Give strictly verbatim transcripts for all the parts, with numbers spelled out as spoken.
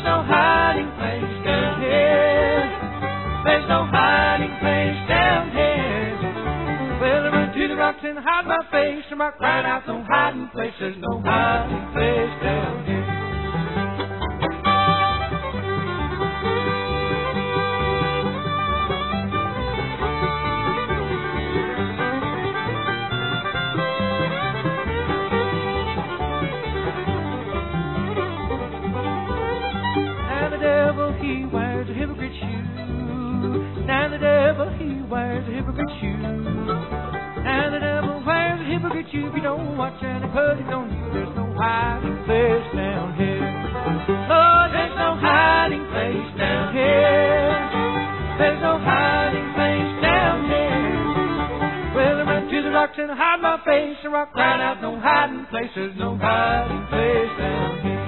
no hiding place down here. There's no hiding place down here. Well, I run to the rocks and hide my face, and rock crying out, no hiding place. There's no hiding place down here. He wears a hypocrite shoe. Now the devil, he wears a hypocrite shoe. Now the devil wears a hypocrite shoe. If you don't watch and put it on you, there's no hiding place down here. Oh, there's no hiding place down here. There's no hiding place down here. Well, I run to the rocks and hide my face, and rock crying out, no hiding place. There's no hiding place down here.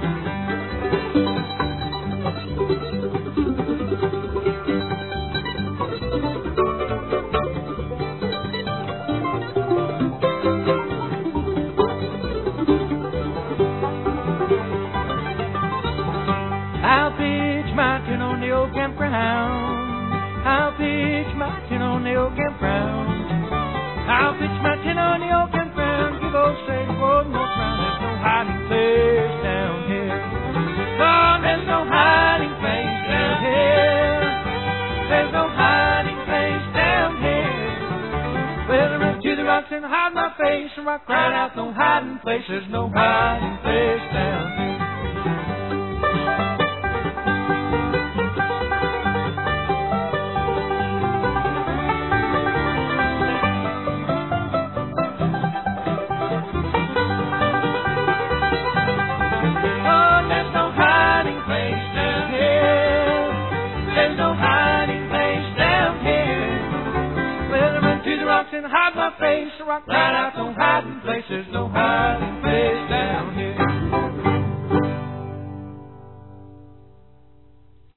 I'll pitch my tent on the old campground. I'll pitch my tent on the old campground. I'll pitch my tent on the old campground. Give old Sadie one more round. There's no hiding place down here. Oh, there's no hiding place down here. There's no hiding place down here. Well, I run to the rocks and hide my face, and rock crying out, no hiding place. There's no hiding place down here. And hide my face, rock right out, no hiding place. There's no hiding place.